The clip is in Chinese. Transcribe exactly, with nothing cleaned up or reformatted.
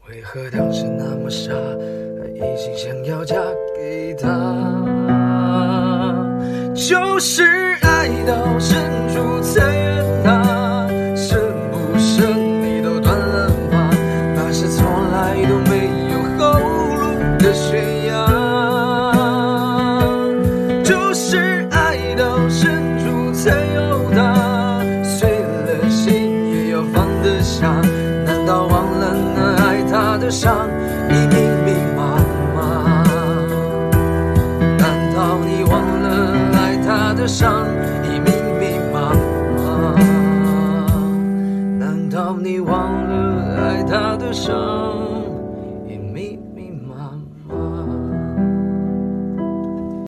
为何当时那么傻，一心想要嫁给他？就是爱到深处才怨他，生不生你都断了吗？那是从来都没有后路的悬崖。就是爱到深处才有他，碎了心也要放得下。难道忘了那爱他的伤已密密麻麻？难道你忘了爱他的伤已密密麻麻？难道你忘了爱他的伤